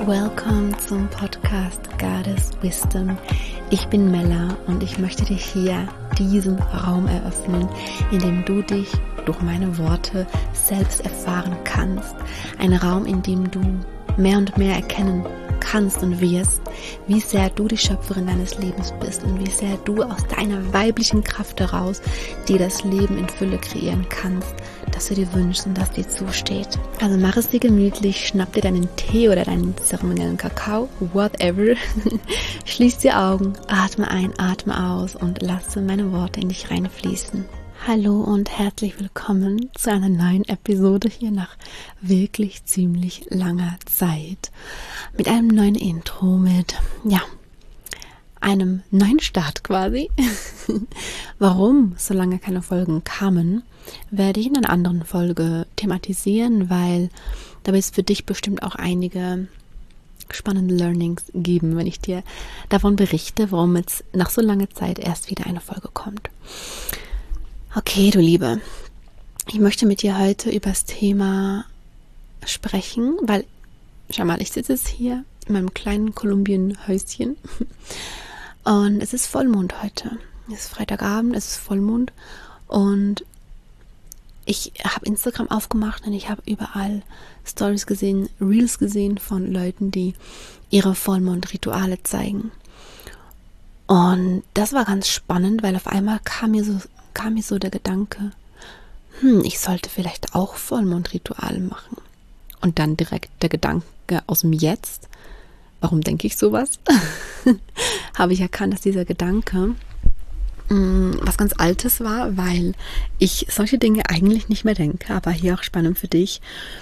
Welcome zum Podcast Goddess Wisdom. Ich bin Mella und ich möchte dich hier diesen Raum eröffnen, in dem du dich durch meine Worte selbst erfahren kannst. Ein Raum, in dem du mehr und mehr erkennen kannst und wirst, wie sehr du die Schöpferin deines Lebens bist und wie sehr du aus deiner weiblichen Kraft heraus dir das Leben in Fülle kreieren kannst, das du dir wünschst und das dir zusteht. Also mach es dir gemütlich, schnapp dir deinen Tee oder deinen zeremoniellen Kakao, whatever. Schließ die Augen, atme ein, atme aus und lasse meine Worte in dich reinfließen. Hallo und herzlich willkommen zu einer neuen Episode hier nach wirklich ziemlich langer Zeit. Mit einem neuen Intro, mit, einem neuen Start quasi. Warum so lange keine Folgen kamen, werde ich in einer anderen Folge thematisieren, weil da wird es für dich bestimmt auch einige spannende Learnings geben, wenn ich dir davon berichte, warum jetzt nach so langer Zeit erst wieder eine Folge kommt. Okay, du Liebe, ich möchte mit dir heute über das Thema sprechen, weil, schau mal, ich sitze jetzt hier in meinem kleinen Kolumbien-Häuschen und es ist Vollmond heute. Es ist Freitagabend, es ist Vollmond und ich habe Instagram aufgemacht und ich habe überall Stories gesehen, Reels gesehen von Leuten, die ihre Vollmond-Rituale zeigen. Und das war ganz spannend, weil auf einmal kam mir so der Gedanke, ich sollte vielleicht auch Vollmondrituale machen. Und dann direkt der Gedanke aus dem Jetzt, warum denke ich sowas? Habe ich erkannt, dass dieser Gedanke was ganz Altes war, weil ich solche Dinge eigentlich nicht mehr denke, aber hier auch spannend für dich.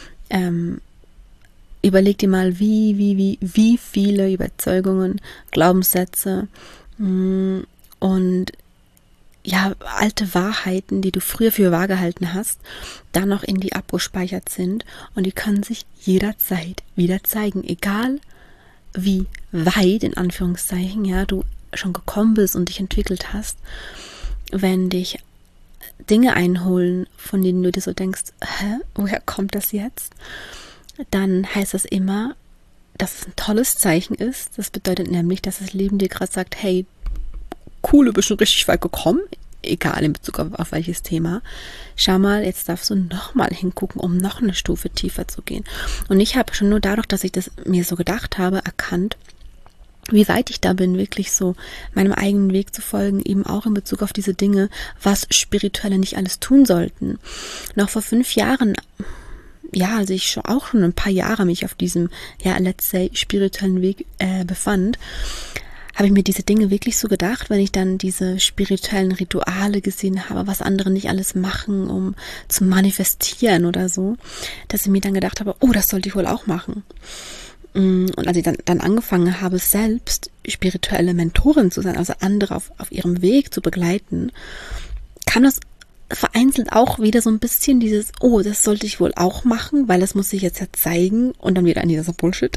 Überleg dir mal, wie viele Überzeugungen, Glaubenssätze und alte Wahrheiten, die du früher für wahr gehalten hast, da noch in dir abgespeichert sind und die können sich jederzeit wieder zeigen, egal wie weit, in Anführungszeichen, du schon gekommen bist und dich entwickelt hast, wenn dich Dinge einholen, von denen du dir so denkst, woher kommt das jetzt? Dann heißt das immer, dass es ein tolles Zeichen ist. Das bedeutet nämlich, dass das Leben dir gerade sagt, hey, cool, du bist schon richtig weit gekommen, egal in Bezug auf welches Thema. Schau mal, jetzt darfst du nochmal hingucken, um noch eine Stufe tiefer zu gehen. Und ich habe schon nur dadurch, dass ich das mir so gedacht habe, erkannt, wie weit ich da bin, wirklich so meinem eigenen Weg zu folgen, eben auch in Bezug auf diese Dinge, was Spirituelle nicht alles tun sollten. Noch vor 5 Jahren, also ich schon ein paar Jahre mich auf diesem, let's say, spirituellen Weg befand, habe ich mir diese Dinge wirklich so gedacht, wenn ich dann diese spirituellen Rituale gesehen habe, was andere nicht alles machen, um zu manifestieren oder so, dass ich mir dann gedacht habe, das sollte ich wohl auch machen. Und als ich dann angefangen habe, selbst spirituelle Mentorin zu sein, also andere auf ihrem Weg zu begleiten, kam das vereinzelt auch wieder so ein bisschen dieses, das sollte ich wohl auch machen, weil das muss ich jetzt ja zeigen und dann wieder an dieser Bullshit.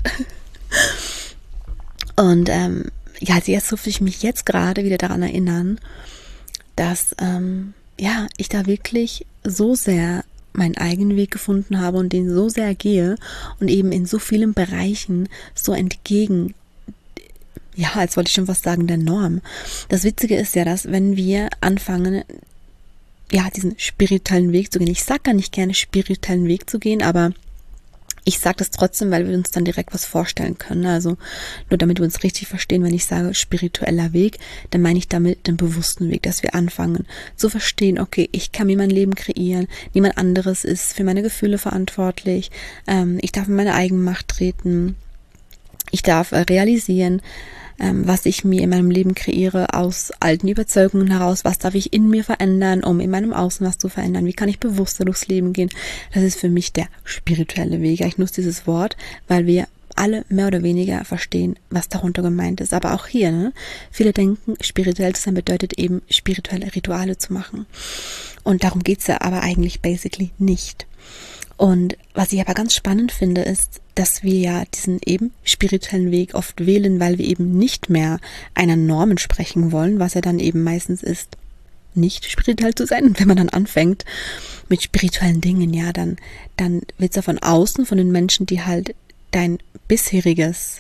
Und also jetzt durfte ich mich jetzt gerade wieder daran erinnern, dass ich da wirklich so sehr meinen eigenen Weg gefunden habe und den so sehr gehe und eben in so vielen Bereichen so entgegen, als wollte ich schon fast sagen, der Norm. Das Witzige ist ja, dass wenn wir anfangen, diesen spirituellen Weg zu gehen, ich sage gar nicht gerne spirituellen Weg zu gehen, aber ich sage das trotzdem, weil wir uns dann direkt was vorstellen können. Also nur damit wir uns richtig verstehen, wenn ich sage spiritueller Weg, dann meine ich damit den bewussten Weg, dass wir anfangen zu verstehen, okay, ich kann mir mein Leben kreieren, niemand anderes ist für meine Gefühle verantwortlich, ich darf in meine Eigenmacht treten, ich darf realisieren, was ich mir in meinem Leben kreiere, aus alten Überzeugungen heraus, was darf ich in mir verändern, um in meinem Außen was zu verändern, wie kann ich bewusster durchs Leben gehen. Das ist für mich der spirituelle Weg. Ich nutze dieses Wort, weil wir alle mehr oder weniger verstehen, was darunter gemeint ist. Aber auch hier, viele denken, spirituell zu sein bedeutet eben, spirituelle Rituale zu machen. Und darum geht's ja aber eigentlich basically nicht. Und was ich aber ganz spannend finde, ist, dass wir ja diesen eben spirituellen Weg oft wählen, weil wir eben nicht mehr einer Norm entsprechen wollen, was ja dann eben meistens ist, nicht spirituell zu sein. Und wenn man dann anfängt mit spirituellen Dingen, dann wird es ja von außen, von den Menschen, die halt dein bisheriges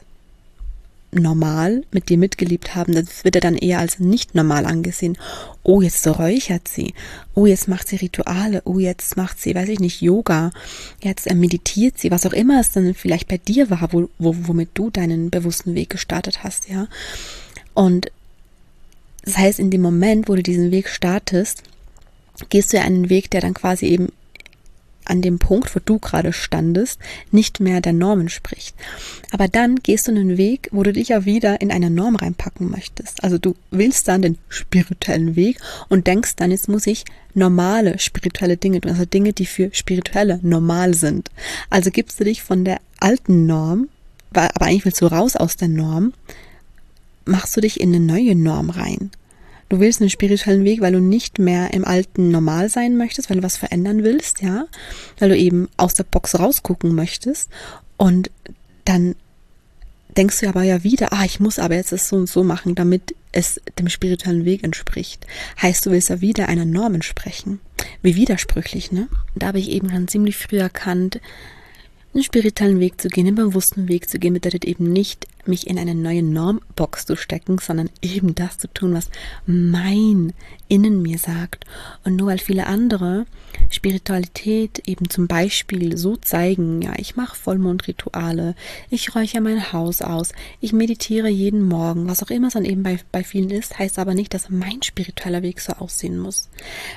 normal mit dir mitgelebt haben, das wird ja dann eher als nicht normal angesehen. Oh, jetzt räuchert sie. Oh, jetzt macht sie Rituale. Oh, jetzt macht sie, weiß ich nicht, Yoga. Jetzt meditiert sie, was auch immer es dann vielleicht bei dir war, womit du deinen bewussten Weg gestartet hast, ja. Und das heißt, in dem Moment, wo du diesen Weg startest, gehst du ja einen Weg, der dann quasi eben an dem Punkt, wo du gerade standest, nicht mehr der Norm entspricht. Aber dann gehst du einen Weg, wo du dich ja wieder in eine Norm reinpacken möchtest. Also du willst dann den spirituellen Weg und denkst dann, jetzt muss ich normale spirituelle Dinge tun, also Dinge, die für Spirituelle normal sind. Also gibst du dich von der alten Norm, aber eigentlich willst du raus aus der Norm, machst du dich in eine neue Norm rein. Du willst einen spirituellen Weg, weil du nicht mehr im alten Normal sein möchtest, weil du was verändern willst, ja, weil du eben aus der Box rausgucken möchtest und dann denkst du aber ja wieder, ich muss aber jetzt das so und so machen, damit es dem spirituellen Weg entspricht. Heißt, du willst ja wieder einer Norm entsprechen. Wie widersprüchlich, ne? Da habe ich eben schon ziemlich früh erkannt, einen spirituellen Weg zu gehen, einen bewussten Weg zu gehen, bedeutet eben nicht, mich in eine neue Normbox zu stecken, sondern eben das zu tun, was mein Innen mir sagt. Und nur weil viele andere Spiritualität eben zum Beispiel so zeigen, ja, ich mache Vollmondrituale, ich räuchere mein Haus aus, ich meditiere jeden Morgen, was auch immer es dann eben bei vielen ist, heißt aber nicht, dass mein spiritueller Weg so aussehen muss.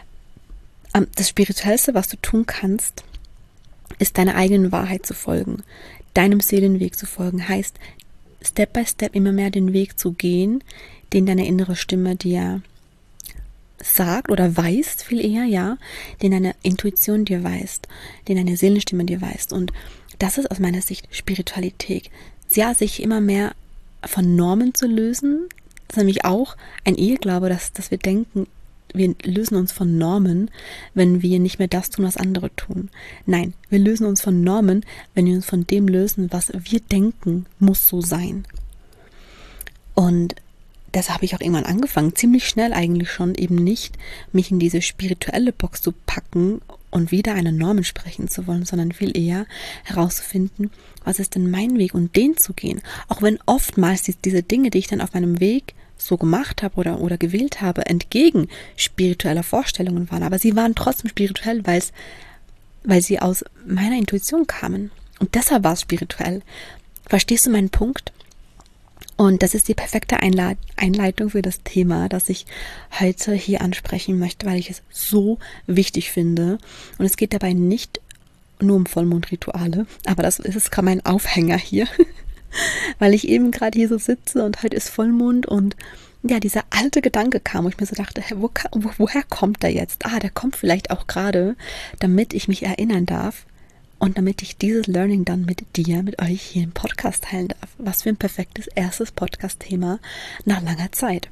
Das Spirituellste, was du tun kannst, ist deiner eigenen Wahrheit zu folgen, deinem Seelenweg zu folgen, heißt Step by Step immer mehr den Weg zu gehen, den deine innere Stimme dir sagt oder weist, viel eher, ja, den deine Intuition dir weist, den deine Seelenstimme dir weist. Und das ist aus meiner Sicht Spiritualität. Ja, sich immer mehr von Normen zu lösen, das ist nämlich auch ein Irrglaube, dass wir denken, wir lösen uns von Normen, wenn wir nicht mehr das tun, was andere tun. Nein, wir lösen uns von Normen, wenn wir uns von dem lösen, was wir denken, muss so sein. Und das habe ich auch irgendwann angefangen, ziemlich schnell eigentlich schon, eben nicht mich in diese spirituelle Box zu packen und wieder einer Norm entsprechen zu wollen, sondern viel eher herauszufinden, was ist denn mein Weg und den zu gehen. Auch wenn oftmals diese Dinge, die ich dann auf meinem Weg so gemacht habe oder gewählt habe, entgegen spiritueller Vorstellungen waren. Aber sie waren trotzdem spirituell, weil sie aus meiner Intuition kamen. Und deshalb war es spirituell. Verstehst du meinen Punkt? Und das ist die perfekte Einleitung für das Thema, das ich heute hier ansprechen möchte, weil ich es so wichtig finde. Und es geht dabei nicht nur um Vollmondrituale, aber das ist gerade mein Aufhänger hier. Weil ich eben gerade hier so sitze und heute ist Vollmond und ja, dieser alte Gedanke kam, wo ich mir so dachte, woher kommt der jetzt? Der kommt vielleicht auch gerade, damit ich mich erinnern darf und damit ich dieses Learning dann mit euch hier im Podcast teilen darf. Was für ein perfektes erstes Podcast-Thema nach langer Zeit.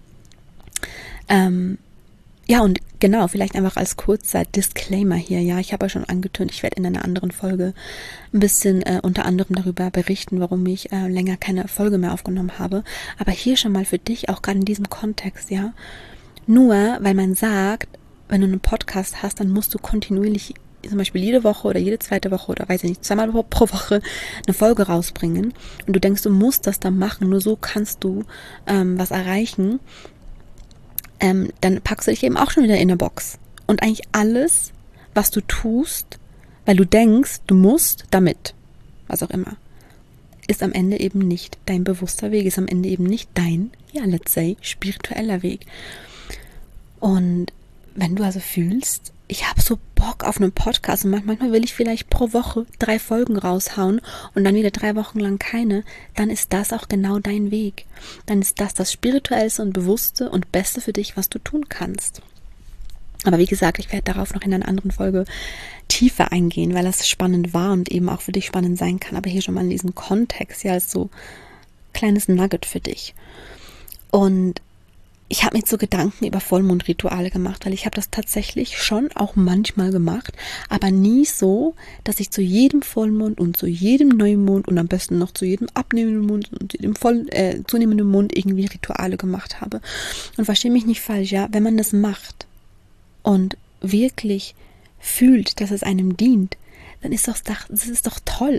Ja, und genau, vielleicht einfach als kurzer Disclaimer hier. Ja, ich habe ja schon angetönt, ich werde in einer anderen Folge ein bisschen unter anderem darüber berichten, warum ich länger keine Folge mehr aufgenommen habe. Aber hier schon mal für dich, auch gerade in diesem Kontext, ja. Nur, weil man sagt, wenn du einen Podcast hast, dann musst du kontinuierlich, zum Beispiel jede Woche oder jede zweite Woche oder weiß ich nicht, zweimal pro Woche eine Folge rausbringen. Und du denkst, du musst das dann machen, nur so kannst du was erreichen. Dann packst du dich eben auch schon wieder in eine Box. Und eigentlich alles, was du tust, weil du denkst, du musst damit, was auch immer, ist am Ende eben nicht dein bewusster Weg, ist am Ende eben nicht dein, ja, let's say, spiritueller Weg. Und wenn du also fühlst, ich habe so Bock auf einen Podcast und manchmal will ich vielleicht pro Woche 3 Folgen raushauen und dann wieder 3 Wochen lang keine, dann ist das auch genau dein Weg. Dann ist das Spirituellste und Bewusste und Beste für dich, was du tun kannst. Aber wie gesagt, ich werde darauf noch in einer anderen Folge tiefer eingehen, weil das spannend war und eben auch für dich spannend sein kann. Aber hier schon mal in diesem Kontext, ja, als so kleines Nugget für dich. Und ich habe mir so Gedanken über Vollmondrituale gemacht, weil ich habe das tatsächlich schon auch manchmal gemacht, aber nie so, dass ich zu jedem Vollmond und zu jedem Neumond und am besten noch zu jedem abnehmenden Mond und jedem zunehmenden Mond irgendwie Rituale gemacht habe. Und verstehe mich nicht falsch, ja, wenn man das macht und wirklich fühlt, dass es einem dient, dann ist das ist doch toll.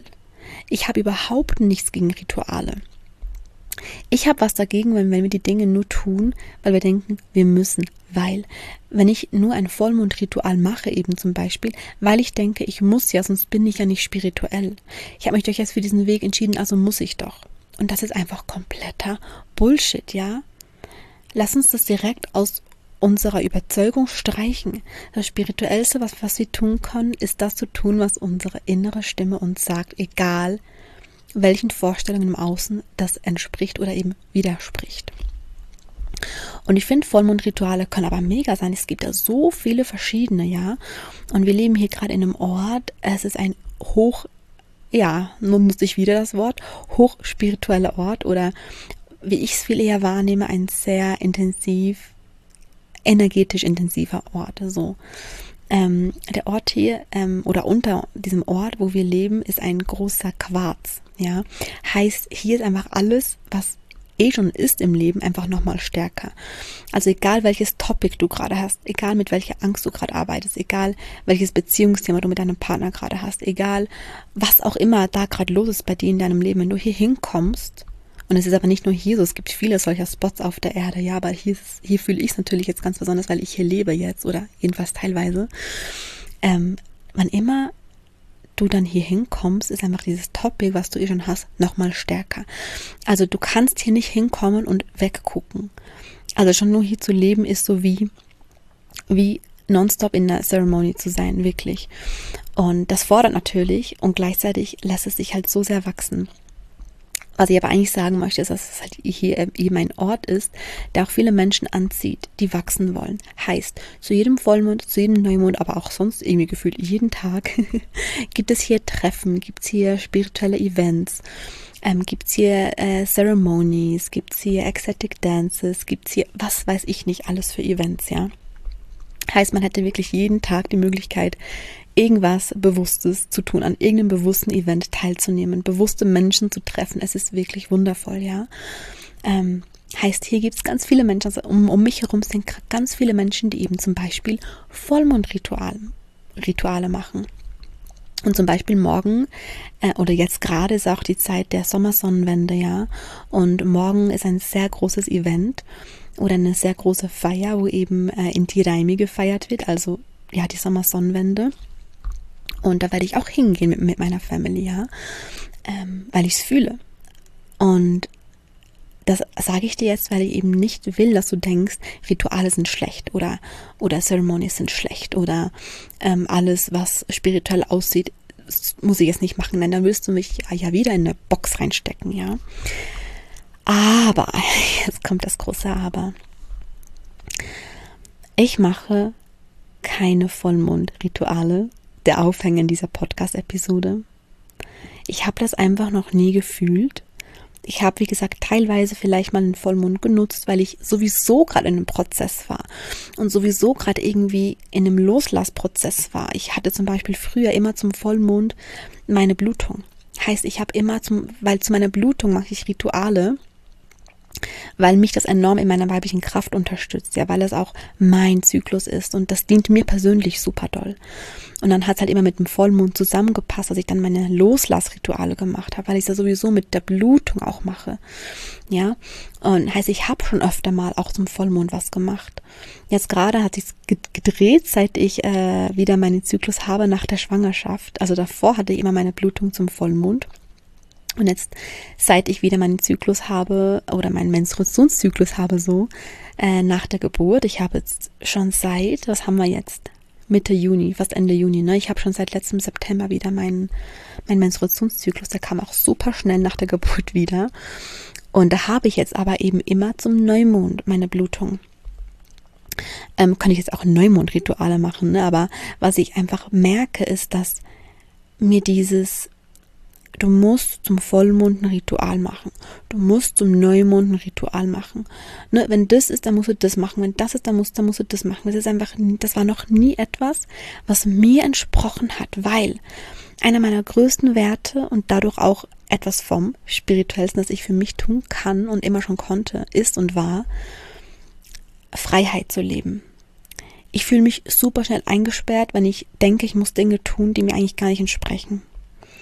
Ich habe überhaupt nichts gegen Rituale. Ich habe was dagegen, wenn wir die Dinge nur tun, weil wir denken, wir müssen. Weil, wenn ich nur ein Vollmondritual mache, eben zum Beispiel, weil ich denke, ich muss ja, sonst bin ich ja nicht spirituell. Ich habe mich doch jetzt für diesen Weg entschieden, also muss ich doch. Und das ist einfach kompletter Bullshit, ja? Lass uns das direkt aus unserer Überzeugung streichen. Das Spirituellste, was wir tun können, ist das zu tun, was unsere innere Stimme uns sagt, egal welchen Vorstellungen im Außen das entspricht oder eben widerspricht. Und ich finde, Vollmondrituale können aber mega sein. Es gibt ja so viele verschiedene, ja. Und wir leben hier gerade in einem Ort, es ist ein nun nutze ich wieder das Wort, hochspiritueller Ort oder wie ich es viel eher wahrnehme, ein sehr energetisch intensiver Ort. So. Der Ort hier oder unter diesem Ort, wo wir leben, ist ein großer Quarz. Ja, heißt, hier ist einfach alles, was schon ist im Leben, einfach nochmal stärker. Also egal welches Topic du gerade hast, egal mit welcher Angst du gerade arbeitest, egal welches Beziehungsthema du mit deinem Partner gerade hast, egal was auch immer da gerade los ist bei dir in deinem Leben, wenn du hier hinkommst, und es ist aber nicht nur hier so, es gibt viele solcher Spots auf der Erde, ja, aber hier fühle ich es natürlich jetzt ganz besonders, weil ich hier lebe jetzt oder jedenfalls teilweise. Wann immer du dann hier hinkommst, ist einfach dieses Topic, was du schon hast, nochmal stärker. Also du kannst hier nicht hinkommen und weggucken. Also schon nur hier zu leben ist so wie nonstop in der Ceremony zu sein, wirklich. Und das fordert natürlich und gleichzeitig lässt es sich halt so sehr wachsen. Was ich aber eigentlich sagen möchte, ist, dass es halt hier eben ein Ort ist, der auch viele Menschen anzieht, die wachsen wollen. Heißt, zu jedem Vollmond, zu jedem Neumond, aber auch sonst irgendwie gefühlt jeden Tag gibt es hier Treffen, gibt es hier spirituelle Events, gibt es hier Ceremonies, gibt es hier Ecstatic Dances, gibt es hier, was weiß ich nicht, alles für Events, ja. Heißt, man hätte wirklich jeden Tag die Möglichkeit, irgendwas Bewusstes zu tun, an irgendeinem bewussten Event teilzunehmen, bewusste Menschen zu treffen. Es ist wirklich wundervoll, ja. Heißt, hier gibt es ganz viele Menschen, also um mich herum sind ganz viele Menschen, die eben zum Beispiel Vollmondrituale machen. Und zum Beispiel morgen oder jetzt gerade ist auch die Zeit der Sommersonnenwende, ja. Und morgen ist ein sehr großes Event oder eine sehr große Feier, wo eben Inti Raymi gefeiert wird, also ja, die Sommersonnenwende. Und da werde ich auch hingehen mit meiner Family, ja, weil ich es fühle. Und das sage ich dir jetzt, weil ich eben nicht will, dass du denkst, Rituale sind schlecht oder Ceremonies sind schlecht oder alles, was spirituell aussieht, muss ich jetzt nicht machen, denn dann willst du mich ja wieder in eine Box reinstecken, ja. Aber, jetzt kommt das große Aber. Ich mache keine Vollmondrituale, der Aufhänger in dieser Podcast-Episode. Ich habe das einfach noch nie gefühlt. Ich habe, wie gesagt, teilweise vielleicht mal einen Vollmond genutzt, weil ich sowieso gerade in einem Prozess war und sowieso gerade irgendwie in einem Loslassprozess war. Ich hatte zum Beispiel früher immer zum Vollmond meine Blutung. Heißt, ich habe immer weil zu meiner Blutung mache ich Rituale, weil mich das enorm in meiner weiblichen Kraft unterstützt, ja, weil es auch mein Zyklus ist und das dient mir persönlich super doll. Und dann hat es halt immer mit dem Vollmond zusammengepasst, dass ich dann meine Loslassrituale gemacht habe, weil ich es ja sowieso mit der Blutung auch mache, ja. Und heißt, ich habe schon öfter mal auch zum Vollmond was gemacht. Jetzt gerade hat sich's gedreht, seit ich wieder meinen Zyklus habe nach der Schwangerschaft. Also davor hatte ich immer meine Blutung zum Vollmond. Und jetzt, seit ich wieder meinen Zyklus habe oder meinen Menstruationszyklus habe, nach der Geburt, ich habe jetzt schon seit, was haben wir jetzt? Mitte Juni, fast Ende Juni, ne? Ich habe schon seit letztem September wieder meinen Menstruationszyklus, der kam auch super schnell nach der Geburt wieder. Und da habe ich jetzt aber eben immer zum Neumond meine Blutung. Kann ich jetzt auch Neumondrituale machen, ne? Aber was ich einfach merke, ist, dass mir du musst zum Vollmond ein Ritual machen. Du musst zum Neumond ein Ritual machen. Ne, wenn das ist, dann musst du das machen. Wenn das ist, dann musst du das machen. Das war noch nie etwas, was mir entsprochen hat, weil einer meiner größten Werte und dadurch auch etwas vom Spirituellsten, das ich für mich tun kann und immer schon konnte, ist und war, Freiheit zu leben. Ich fühle mich super schnell eingesperrt, wenn ich denke, ich muss Dinge tun, die mir eigentlich gar nicht entsprechen.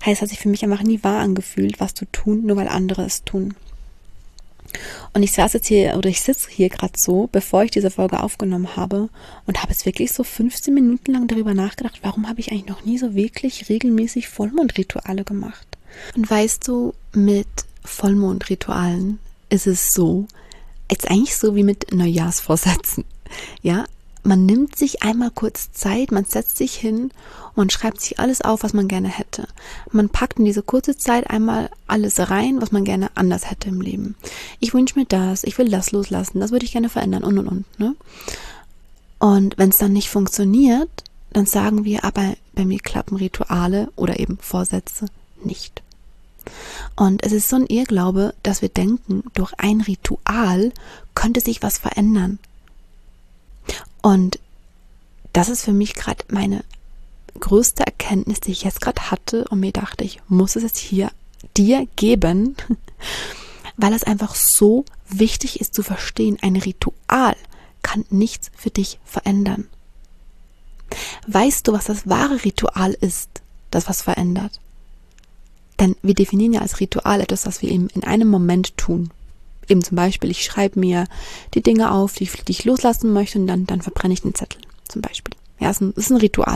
Heißt, es hat sich für mich einfach nie wahr angefühlt, was zu tun, nur weil andere es tun. Und ich sitze hier gerade so, bevor ich diese Folge aufgenommen habe und habe jetzt wirklich so 15 Minuten lang darüber nachgedacht, warum habe ich eigentlich noch nie so wirklich regelmäßig Vollmondrituale gemacht? Und weißt du, mit Vollmondritualen ist es so, jetzt eigentlich so wie mit Neujahrsvorsätzen. Ja, man nimmt sich einmal kurz Zeit, man setzt sich hin und schreibt sich alles auf, was man gerne hätte. Man packt in diese kurze Zeit einmal alles rein, was man gerne anders hätte im Leben. Ich wünsche mir das, ich will das loslassen, das würde ich gerne verändern und. Ne? Und wenn es dann nicht funktioniert, dann sagen wir, aber bei mir klappen Rituale oder eben Vorsätze nicht. Und es ist so ein Irrglaube, dass wir denken, durch ein Ritual könnte sich was verändern. Und das ist für mich gerade meine größte Erkenntnis, die ich jetzt gerade hatte und mir dachte, ich muss es jetzt hier dir geben, weil es einfach so wichtig ist zu verstehen, ein Ritual kann nichts für dich verändern. Weißt du, was das wahre Ritual ist, das was verändert? Denn wir definieren ja als Ritual etwas, was wir eben in einem Moment tun. Eben zum Beispiel, ich schreibe mir die Dinge auf, die ich loslassen möchte und dann verbrenne ich den Zettel zum Beispiel. Ja, es ist ein Ritual.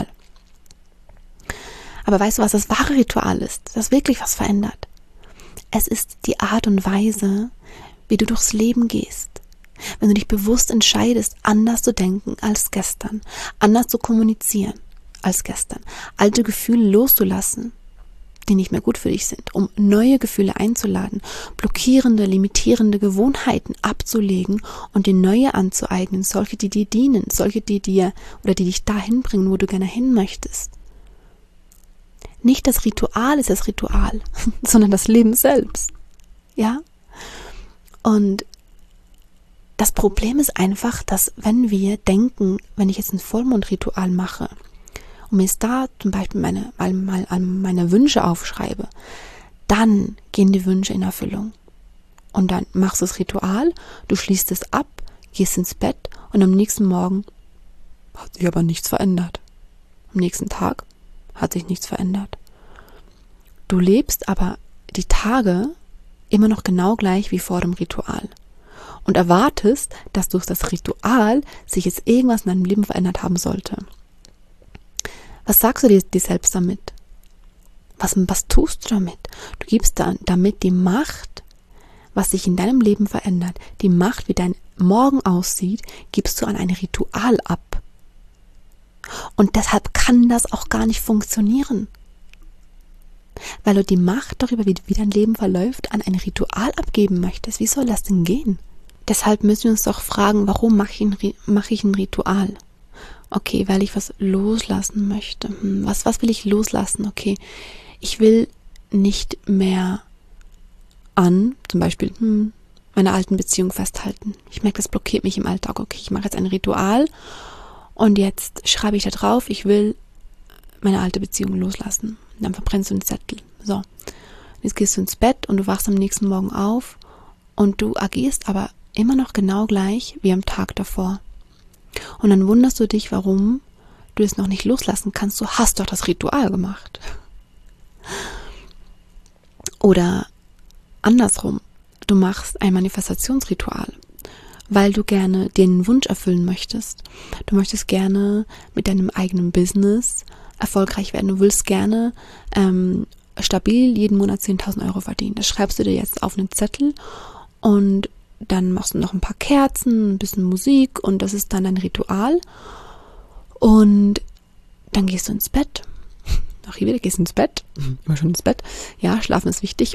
Aber weißt du, was das wahre Ritual ist, das wirklich was verändert? Es ist die Art und Weise, wie du durchs Leben gehst. Wenn du dich bewusst entscheidest, anders zu denken als gestern, anders zu kommunizieren als gestern, alte Gefühle loszulassen, die nicht mehr gut für dich sind, um neue Gefühle einzuladen, blockierende, limitierende Gewohnheiten abzulegen und dir neue anzueignen, solche, die dir dienen, solche, die dich dahin bringen, wo du gerne hin möchtest. Nicht das Ritual ist das Ritual, sondern das Leben selbst. Ja? Und das Problem ist einfach, dass wenn wir denken, wenn ich jetzt ein Vollmondritual mache, und mir jetzt da zum Beispiel meine Wünsche aufschreibe, dann gehen die Wünsche in Erfüllung. Und dann machst du das Ritual, du schließt es ab, gehst ins Bett und am nächsten Morgen hat sich aber nichts verändert. Am nächsten Tag hat sich nichts verändert. Du lebst aber die Tage immer noch genau gleich wie vor dem Ritual. Und erwartest, dass durch das Ritual sich jetzt irgendwas in deinem Leben verändert haben sollte. Was sagst du dir selbst damit? Was tust du damit? Du gibst damit die Macht, was sich in deinem Leben verändert, die Macht, wie dein Morgen aussieht, gibst du an ein Ritual ab. Und deshalb kann das auch gar nicht funktionieren. Weil du die Macht darüber, wie dein Leben verläuft, an ein Ritual abgeben möchtest. Wie soll das denn gehen? Deshalb müssen wir uns doch fragen, warum mache ich ein Ritual? Okay, weil ich was loslassen möchte. Was will ich loslassen? Okay, ich will nicht mehr an, zum Beispiel, meiner alten Beziehung festhalten. Ich merke, das blockiert mich im Alltag. Okay, ich mache jetzt ein Ritual und jetzt schreibe ich da drauf, ich will meine alte Beziehung loslassen. Und dann verbrennst du einen Zettel. So, jetzt gehst du ins Bett und du wachst am nächsten Morgen auf und du agierst aber immer noch genau gleich wie am Tag davor. Und dann wunderst du dich, warum du es noch nicht loslassen kannst. Du hast doch das Ritual gemacht. Oder andersrum, du machst ein Manifestationsritual, weil du gerne den Wunsch erfüllen möchtest. Du möchtest gerne mit deinem eigenen Business erfolgreich werden. Du willst gerne stabil jeden Monat 10.000 Euro verdienen. Das schreibst du dir jetzt auf einen Zettel und dann machst du noch ein paar Kerzen, ein bisschen Musik und das ist dann ein Ritual. Und dann gehst du ins Bett. Auch hier wieder, gehst ins Bett. Immer schon ins Bett. Ja, schlafen ist wichtig.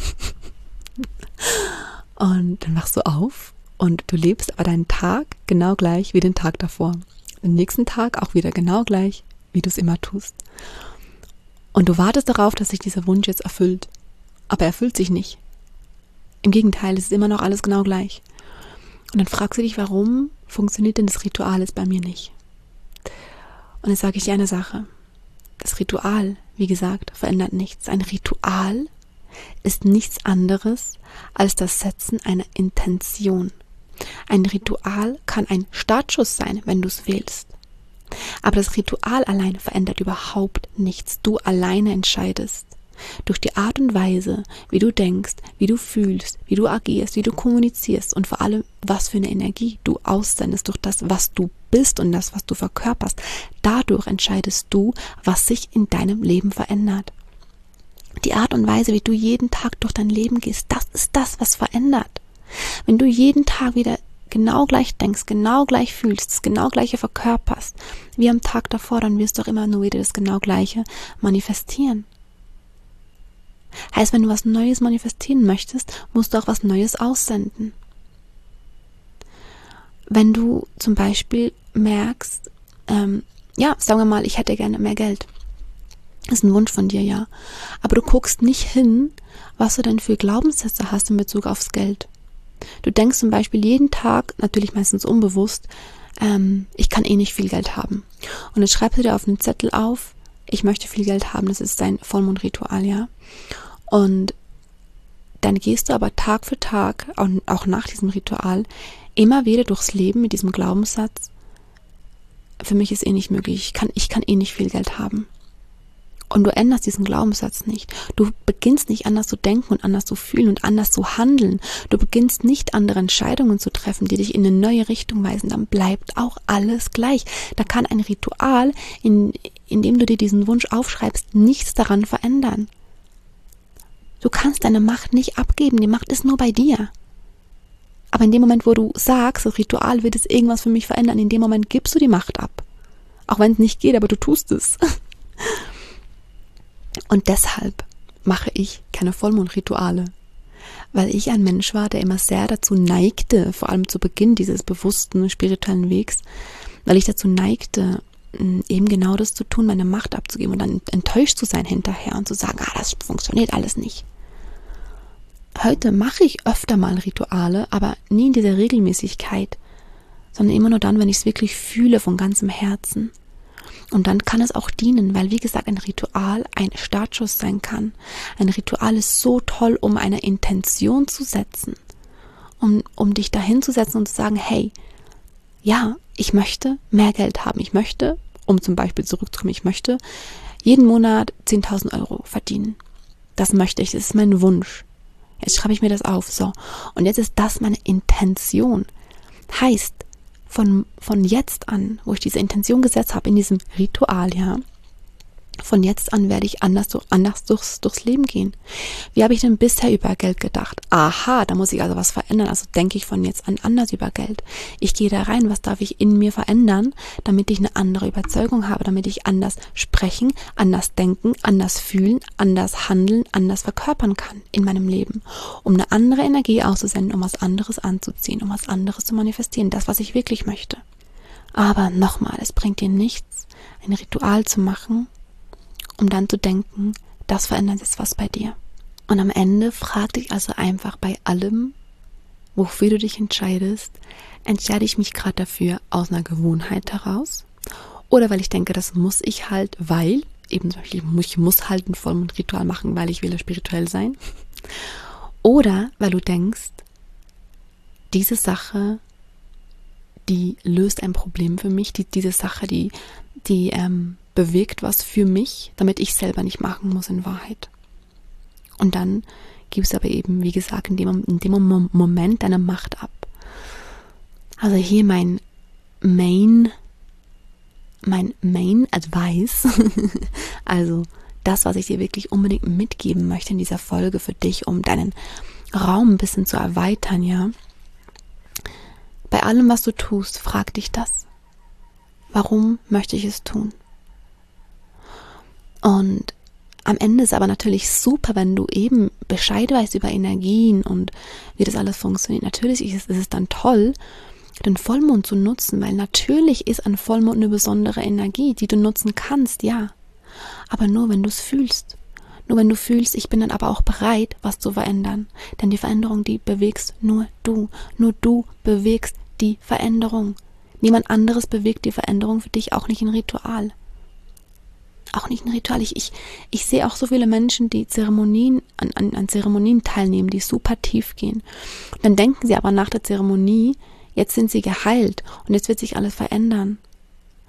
Und dann wachst du auf und du lebst aber deinen Tag genau gleich wie den Tag davor. Den nächsten Tag auch wieder genau gleich, wie du es immer tust. Und du wartest darauf, dass sich dieser Wunsch jetzt erfüllt. Aber er erfüllt sich nicht. Im Gegenteil, es ist immer noch alles genau gleich. Und dann fragst du dich, warum funktioniert denn das Ritual jetzt bei mir nicht? Und jetzt sage ich dir eine Sache. Das Ritual, wie gesagt, verändert nichts. Ein Ritual ist nichts anderes als das Setzen einer Intention. Ein Ritual kann ein Startschuss sein, wenn du es wählst. Aber das Ritual allein verändert überhaupt nichts. Du alleine entscheidest. Durch die Art und Weise, wie du denkst, wie du fühlst, wie du agierst, wie du kommunizierst und vor allem, was für eine Energie du aussendest, durch das, was du bist und das, was du verkörperst. Dadurch entscheidest du, was sich in deinem Leben verändert. Die Art und Weise, wie du jeden Tag durch dein Leben gehst, das ist das, was verändert. Wenn du jeden Tag wieder genau gleich denkst, genau gleich fühlst, das genau gleiche verkörperst, wie am Tag davor, dann wirst du auch immer nur wieder das genau gleiche manifestieren. Heißt, wenn du was Neues manifestieren möchtest, musst du auch was Neues aussenden. Wenn du zum Beispiel merkst, sagen wir mal, ich hätte gerne mehr Geld. Das ist ein Wunsch von dir, ja. Aber du guckst nicht hin, was du denn für Glaubenssätze hast in Bezug aufs Geld. Du denkst zum Beispiel jeden Tag, natürlich meistens unbewusst, ich kann eh nicht viel Geld haben. Und dann schreibst du dir auf einen Zettel auf, ich möchte viel Geld haben, das ist dein Vollmondritual, ja. Und dann gehst du aber Tag für Tag, auch nach diesem Ritual, immer wieder durchs Leben mit diesem Glaubenssatz, für mich ist eh nicht möglich, ich kann eh nicht viel Geld haben. Und du änderst diesen Glaubenssatz nicht. Du beginnst nicht anders zu denken und anders zu fühlen und anders zu handeln. Du beginnst nicht andere Entscheidungen zu treffen, die dich in eine neue Richtung weisen. Dann bleibt auch alles gleich. Da kann ein Ritual, in dem du dir diesen Wunsch aufschreibst, nichts daran verändern. Du kannst deine Macht nicht abgeben. Die Macht ist nur bei dir. Aber in dem Moment, wo du sagst, das Ritual wird es irgendwas für mich verändern, in dem Moment gibst du die Macht ab. Auch wenn es nicht geht, aber du tust es. Und deshalb mache ich keine Vollmondrituale, weil ich ein Mensch war, der immer sehr dazu neigte, vor allem zu Beginn dieses bewussten spirituellen Wegs, weil ich dazu neigte, eben genau das zu tun, meine Macht abzugeben und dann enttäuscht zu sein hinterher und zu sagen, das funktioniert alles nicht. Heute mache ich öfter mal Rituale, aber nie in dieser Regelmäßigkeit, sondern immer nur dann, wenn ich es wirklich fühle von ganzem Herzen. Und dann kann es auch dienen, weil, wie gesagt, ein Ritual ein Startschuss sein kann. Ein Ritual ist so toll, um eine Intention zu setzen, um dich dahin zu setzen und zu sagen, hey, ja, ich möchte mehr Geld haben. Ich möchte, um zum Beispiel zurückzukommen, ich möchte jeden Monat 10.000 Euro verdienen. Das möchte ich, das ist mein Wunsch. Jetzt schreibe ich mir das auf, so. Und jetzt ist das meine Intention. Heißt, von jetzt an, wo ich diese Intention gesetzt habe in diesem Ritual, ja, von jetzt an werde ich anders durchs Leben gehen. Wie habe ich denn bisher über Geld gedacht? Aha, da muss ich also was verändern. Also denke ich von jetzt an anders über Geld. Ich gehe da rein, was darf ich in mir verändern, damit ich eine andere Überzeugung habe, damit ich anders sprechen, anders denken, anders fühlen, anders handeln, anders verkörpern kann in meinem Leben. Um eine andere Energie auszusenden, um was anderes anzuziehen, um was anderes zu manifestieren. Das, was ich wirklich möchte. Aber nochmal, es bringt dir nichts, ein Ritual zu machen, um dann zu denken, das verändert jetzt was bei dir. Und am Ende frag dich also einfach bei allem, wofür du dich entscheidest, entscheide ich mich gerade dafür aus einer Gewohnheit heraus oder weil ich denke, das muss ich halt, weil, eben zum Beispiel, ich muss halt ein Vollmondritual machen, weil ich will spirituell sein. Oder weil du denkst, diese Sache, die löst ein Problem für mich, diese Sache, die bewirkt was für mich, damit ich selber nicht machen muss in Wahrheit. Und dann gibst du aber eben, wie gesagt, in dem Moment deine Macht ab. Also hier mein Main Advice, also das, was ich dir wirklich unbedingt mitgeben möchte in dieser Folge für dich, um deinen Raum ein bisschen zu erweitern, ja. Bei allem, was du tust, frag dich das. Warum möchte ich es tun? Und am Ende ist aber natürlich super, wenn du eben Bescheid weißt über Energien und wie das alles funktioniert. Natürlich ist es dann toll, den Vollmond zu nutzen, weil natürlich ist ein Vollmond eine besondere Energie, die du nutzen kannst, ja. Aber nur, wenn du es fühlst. Nur wenn du fühlst, ich bin dann aber auch bereit, was zu verändern. Denn die Veränderung, die bewegst nur du. Nur du bewegst die Veränderung. Niemand anderes bewegt die Veränderung für dich, auch nicht ein Ritual. Auch nicht ein Ritual. Ich sehe auch so viele Menschen, die Zeremonien an Zeremonien teilnehmen, die super tief gehen. Und dann denken sie aber nach der Zeremonie, jetzt sind sie geheilt und jetzt wird sich alles verändern.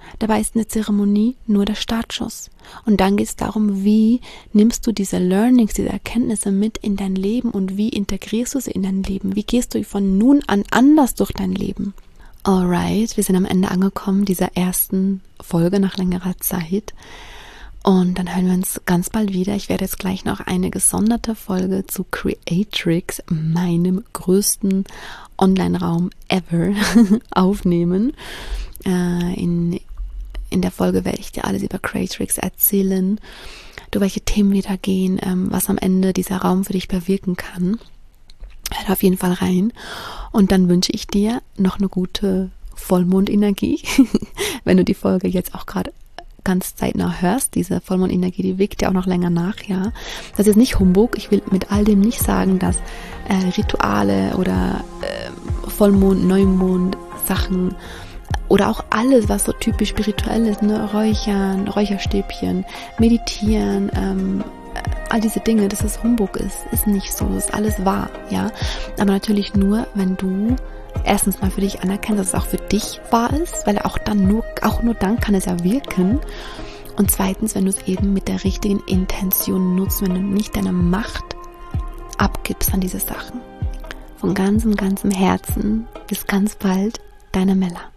Dabei ist eine Zeremonie nur der Startschuss. Und dann geht es darum, wie nimmst du diese Learnings, diese Erkenntnisse mit in dein Leben und wie integrierst du sie in dein Leben? Wie gehst du von nun an anders durch dein Leben? Alright, wir sind am Ende angekommen dieser ersten Folge nach längerer Zeit. Und dann hören wir uns ganz bald wieder. Ich werde jetzt gleich noch eine gesonderte Folge zu Creatrix, meinem größten Online-Raum ever, aufnehmen. In der Folge werde ich dir alles über Creatrix erzählen, durch welche Themen wir da gehen, was am Ende dieser Raum für dich bewirken kann. Hör auf jeden Fall rein. Und dann wünsche ich dir noch eine gute Vollmondenergie, wenn du die Folge jetzt auch gerade ganz zeitnah hörst. Diese Vollmondenergie, die wirkt ja auch noch länger nach, ja. Das ist nicht Humbug. Ich will mit all dem nicht sagen, dass Rituale oder Vollmond, Neumond, Sachen oder auch alles, was so typisch spirituell ist, ne, Räuchern, Räucherstäbchen, Meditieren, all diese Dinge, dass es Humbug ist nicht so, ist alles wahr, ja. Aber natürlich nur, wenn du erstens mal für dich anerkennst, dass es auch für dich wahr ist, weil auch nur dann kann es ja wirken. Und zweitens, wenn du es eben mit der richtigen Intention nutzt, wenn du nicht deine Macht abgibst an diese Sachen. Von ganzem Herzen. Bis ganz bald, deine Mella.